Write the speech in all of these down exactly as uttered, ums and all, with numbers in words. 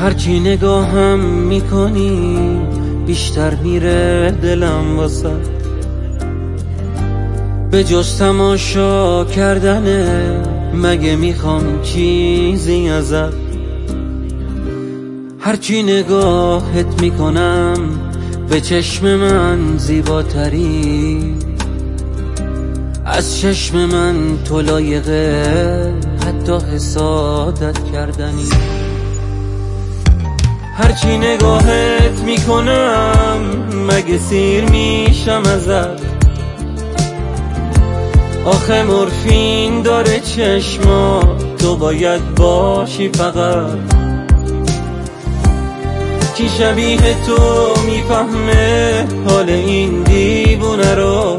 هرچی نگاهم میکنی بیشتر میره دلم واسه، به جز تماشا کردنه مگه میخوام چیزی ازت. هرچی نگاهت میکنم به چشم من زیباتری، از چشم من تو لایقه حتی حسادت کردنی. هرچی نگاهت میکنم مگه سیر میشم ازت، آخه مورفین داره چشما تو باید باشی فقط. کی شبیه تو میفهمه حال این دیوونه رو،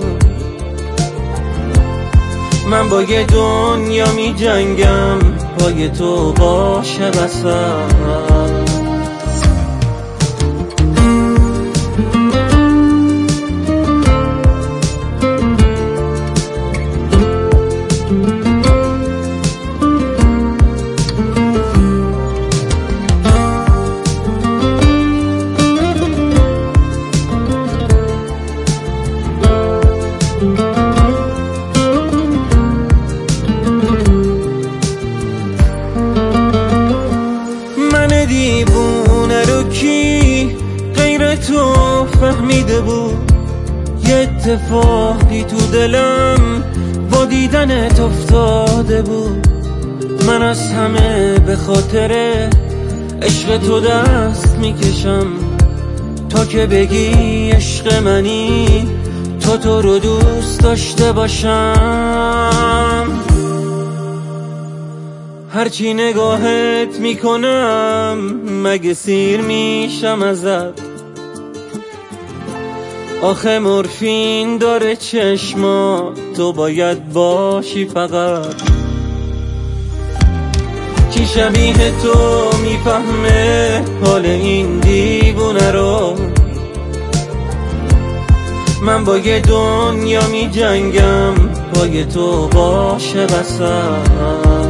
من با یه دنیا می جنگم پای تو باشه بسم. دیوونه رو کی غیر تو فهمیده بود، یه اتفاقی تو دلم با دیدنت افتاده بود. من از همه به خاطر عشق تو دست میکشم، تا که بگی عشق منی تو تو رو دوست داشته باشم. هرچی نگاهت میکنم مگه سیر میشم ازت، آخه مورفین داره چشما تو باید باشی فقط. کی شبیه تو میفهمه حال این دیوونه رو، من با یه دنیا میجنگم پای تو باشه بسم.